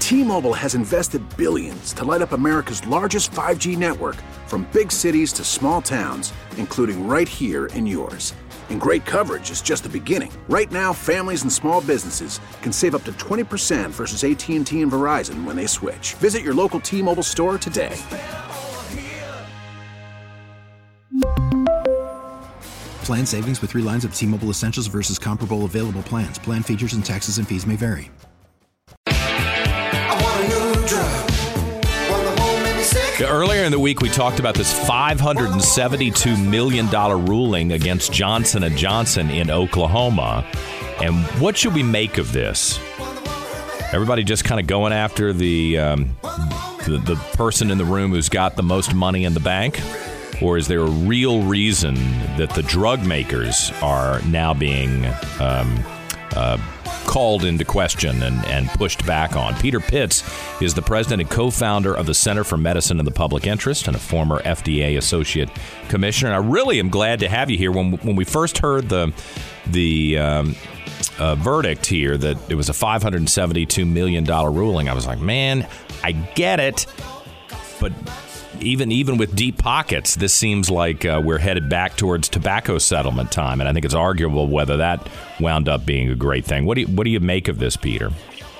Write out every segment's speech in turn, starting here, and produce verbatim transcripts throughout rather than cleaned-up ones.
T-Mobile has invested billions to light up America's largest five G network, from big cities to small towns, including right here in yours. And great coverage is just the beginning. Right now, families and small businesses can save up to twenty percent versus A T and T and Verizon when they switch. Visit your local T-Mobile store today. Plan savings with three lines of T-Mobile Essentials versus comparable available plans. Plan features and taxes and fees may vary. Earlier in the week, we talked about this five hundred seventy-two million dollars ruling against Johnson and Johnson in Oklahoma. And what should we make of this? Everybody just kind of going after the, um, the the person in the room who's got the most money in the bank? Or is there a real reason that the drug makers are now being um, uh, called into question and, and pushed back on? Peter Pitts is the president and co-founder of the Center for Medicine in the Public Interest and a former F D A associate commissioner. And I really am glad to have you here. When when we first heard the the um, uh, verdict here that it was a five hundred seventy-two million dollars ruling, I was like, man, I get it, but Even even with deep pockets, this seems like uh, we're headed back towards tobacco settlement time, and I think it's arguable whether that wound up being a great thing. What do you, what do you make of this, Peter?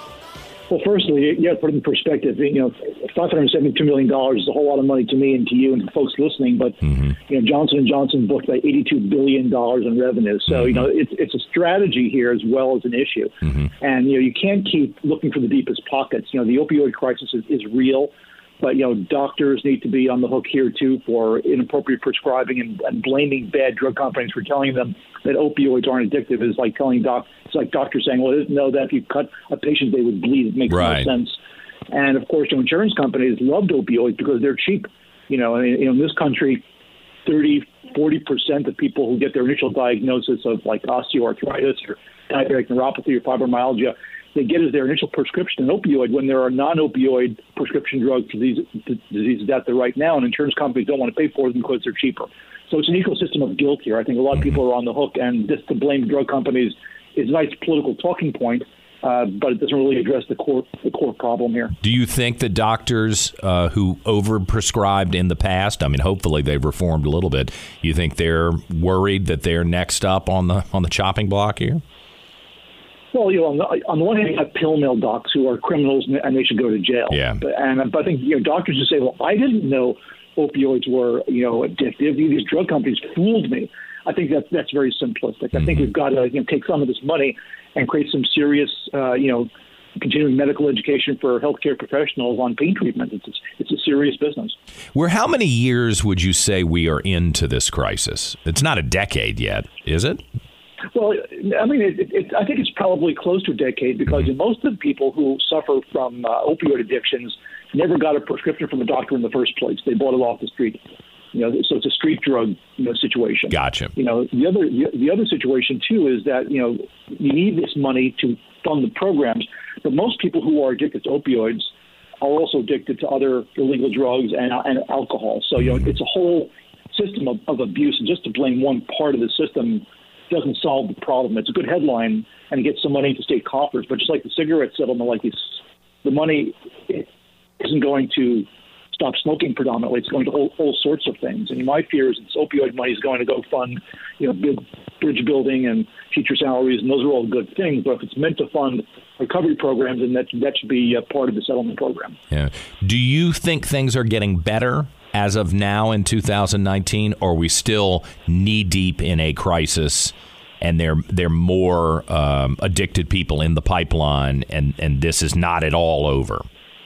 Well, firstly, you have to put it in perspective. You know, five hundred seventy-two million dollars is a whole lot of money to me and to you and to folks listening. But mm-hmm. you know, Johnson and Johnson booked like eighty-two billion dollars in revenue. So mm-hmm. you know, it's it's a strategy here as well as an issue. Mm-hmm. And you know, you can't keep looking for the deepest pockets. You know, the opioid crisis is, is real. But, you know, doctors need to be on the hook here, too, for inappropriate prescribing and, and blaming bad drug companies for telling them that opioids aren't addictive. Is like telling doc, it's like doctors saying, well, I didn't know that if you cut a patient, they would bleed. It makes right. no sense. And, of course, you know, insurance companies loved opioids because they're cheap. You know, I mean, in this country, thirty, forty percent of people who get their initial diagnosis of, like, osteoarthritis or diabetic neuropathy or fibromyalgia, they get as their initial prescription an opioid when there are non-opioid prescription drugs for these diseases out there right now, and insurance companies don't want to pay for them because they're cheaper. So it's an ecosystem of guilt here. I think a lot of people are on the hook, and this to blame drug companies is a nice political talking point, uh, but it doesn't really address the core the core problem here. Do you think the doctors uh, who overprescribed in the past, I mean, hopefully they've reformed a little bit, you think they're worried that they're next up on the on the chopping block here? Well, you know, on the, on the one hand, you have pill mill docs who are criminals and they should go to jail. Yeah. But, and but I think you know doctors who say, well, I didn't know opioids were you know addictive. These drug companies fooled me. I think that's that's very simplistic. Mm-hmm. I think we've got to you know, take some of this money and create some serious uh, you know continuing medical education for healthcare professionals on pain treatment. It's it's a serious business. We're how many years would you say we are into this crisis? It's not a decade yet, is it? Well, I mean, it, it, I think it's probably close to a decade because mm-hmm. most of the people who suffer from uh, opioid addictions never got a prescription from a doctor in the first place. They bought it off the street. You know, so it's a street drug you know, situation. Gotcha. You know, the other the, the other situation too is that you know you need this money to fund the programs, but most people who are addicted to opioids are also addicted to other illegal drugs and, and alcohol. So you know, mm-hmm. it's a whole system of, of abuse, and just to blame one part of the system doesn't solve the problem. It's a good headline and it gets some money into state coffers, but just like the cigarette settlement, like this, the money isn't going to stop smoking predominantly. It's going to all, all sorts of things. And my fear is this opioid money is going to go fund, you know, big bridge building and teacher salaries, and those are all good things. But if it's meant to fund recovery programs, then that that should be a part of the settlement program. Yeah. Do you think things are getting better as of now in two thousand nineteen, or are we still knee deep in a crisis and there there are more um, addicted people in the pipeline, and, and this is not at all over?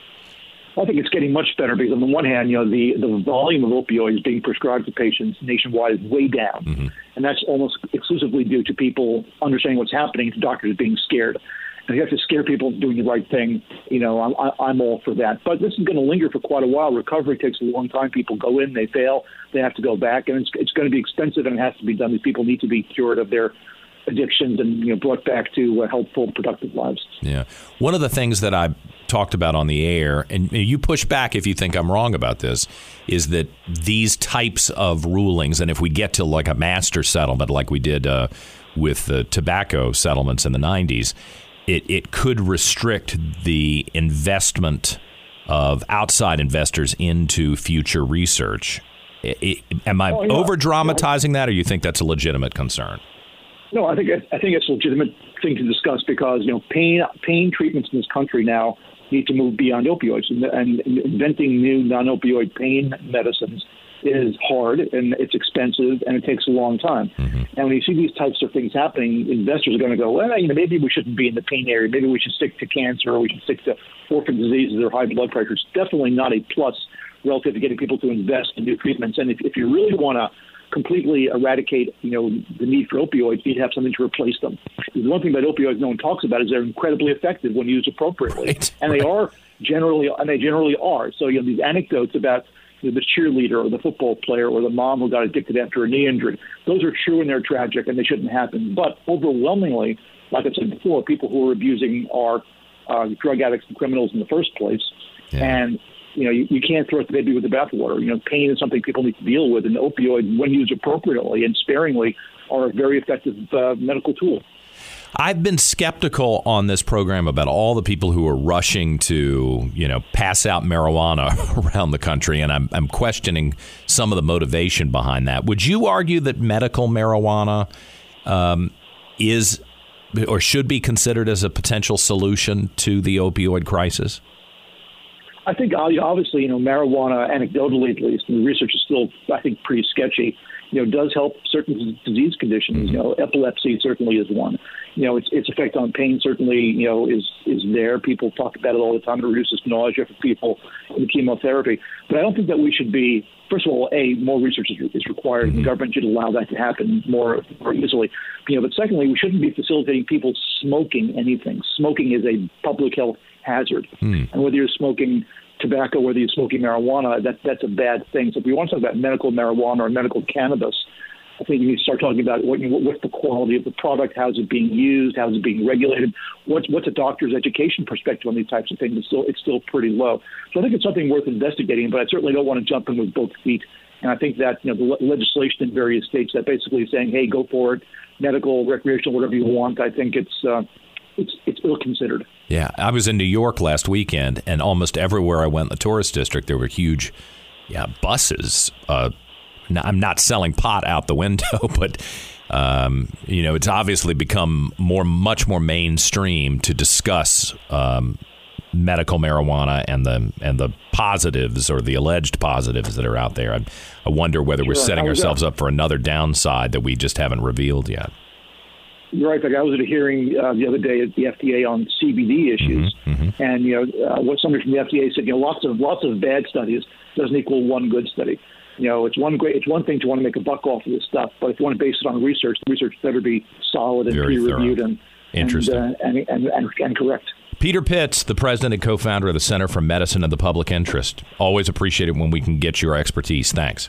I think it's getting much better because on the one hand, you know, the, the volume of opioids being prescribed to patients nationwide is way down. Mm-hmm. And that's almost exclusively due to people understanding what's happening, to doctors being scared. And you have to scare people into doing the right thing. You know, I'm, I'm all for that. But this is going to linger for quite a while. Recovery takes a long time. People go in, they fail, they have to go back. And it's, it's going to be expensive, and it has to be done. These people need to be cured of their addictions and, you know, brought back to uh, helpful, productive lives. Yeah. One of the things that I talked about on the air, and you push back if you think I'm wrong about this, is that these types of rulings, and if we get to like a master settlement like we did uh, with the tobacco settlements in the nineties, it, it could restrict the investment of outside investors into future research. It, it, am I oh, yeah. over dramatizing that, or you think that's a legitimate concern? No, I think I think it's a legitimate thing to discuss because you know pain pain treatments in this country now need to move beyond opioids, and, and inventing new non-opioid pain medicines is hard and it's expensive and it takes a long time. Mm-hmm. And when you see these types of things happening, investors are going to go, well, you know, maybe we shouldn't be in the pain area. Maybe we should stick to cancer, or we should stick to orphan diseases or high blood pressure. It's definitely not a plus relative to getting people to invest in new treatments. And if, if you really want to completely eradicate, you know, the need for opioids, you need to have something to replace them. The one thing about opioids no one talks about is they're incredibly effective when used appropriately, right, and right. they are generally, and they generally are. So you know these anecdotes about you know, the cheerleader or the football player or the mom who got addicted after a knee injury, those are true and they're tragic and they shouldn't happen. But overwhelmingly, like I said before, people who are abusing are uh, drug addicts and criminals in the first place, yeah. and you know, you, you can't throw out the baby with the bathwater. You know, pain is something people need to deal with, and opioids, when used appropriately and sparingly, are a very effective uh, medical tool. I've been skeptical on this program about all the people who are rushing to, you know, pass out marijuana around the country, and I'm, I'm questioning some of the motivation behind that. Would you argue that medical marijuana um, is or should be considered as a potential solution to the opioid crisis? I think obviously, you know, marijuana, anecdotally at least, and the research is still, I think, pretty sketchy, you know, does help certain disease conditions. Mm-hmm. You know, epilepsy certainly is one. You know, its its effect on pain certainly, you know, is is there. People talk about it all the time. It reduces nausea for people in chemotherapy. But I don't think that we should be, first of all, A, more research is, is required. Mm-hmm. The government should allow that to happen more, more easily. You know, but secondly, we shouldn't be facilitating people smoking anything. Smoking is a public health hazard. Mm. And whether you're smoking tobacco, whether you're smoking marijuana, that that's a bad thing. So if we want to talk about medical marijuana or medical cannabis, I think you need to start talking about what, what's the quality of the product, how is it being used, how is it being regulated, what's what's a doctor's education perspective on these types of things. It's still it's still pretty low. So I think it's something worth investigating, but I certainly don't want to jump in with both feet. And I think that, you know, the le- legislation in various states that basically is saying, hey, go for it, medical, recreational, whatever you want, I think it's uh, it's it's ill-considered. Yeah, I was in New York last weekend, and almost everywhere I went in the tourist district, there were huge yeah, buses. Uh, I'm not selling pot out the window, but um, you know, it's obviously become more, much more mainstream to discuss um, medical marijuana and the and the positives or the alleged positives that are out there. I, I wonder whether we're sure. setting ourselves up for another downside that we just haven't revealed yet. You're right. Like I was at a hearing uh, the other day at the F D A on C B D issues, mm-hmm, mm-hmm. and you know uh, what somebody from the F D A said. You know, lots of lots of bad studies doesn't equal one good study. You know, it's one great. It's one thing to want to make a buck off of this stuff, but if you want to base it on research, the research better be solid and peer-reviewed and interesting and, uh, and, and, and, and correct. Peter Pitts, the president and co-founder of the Center for Medicine and the Public Interest. Always appreciate it when we can get your expertise. Thanks.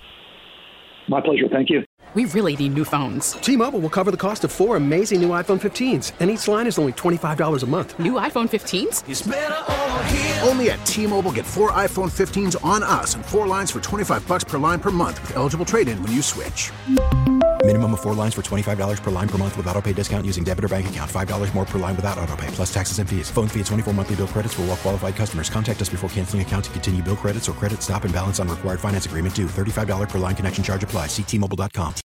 My pleasure. Thank you. We really need new phones. T-Mobile will cover the cost of four amazing new iPhone fifteens, and each line is only twenty-five dollars a month. New iPhone fifteens? It's better over here. Only at T-Mobile, get four iPhone fifteens on us and four lines for twenty-five dollars per line per month with eligible trade-in when you switch. Minimum of four lines for twenty-five dollars per line per month with autopay discount using debit or bank account. five dollars more per line without autopay, plus taxes and fees. Phone fee at twenty-four monthly bill credits for well-qualified customers. Contact us before canceling account to continue bill credits or credit stop and balance on required finance agreement due. thirty-five dollars per line connection charge applies. See T Mobile dot com.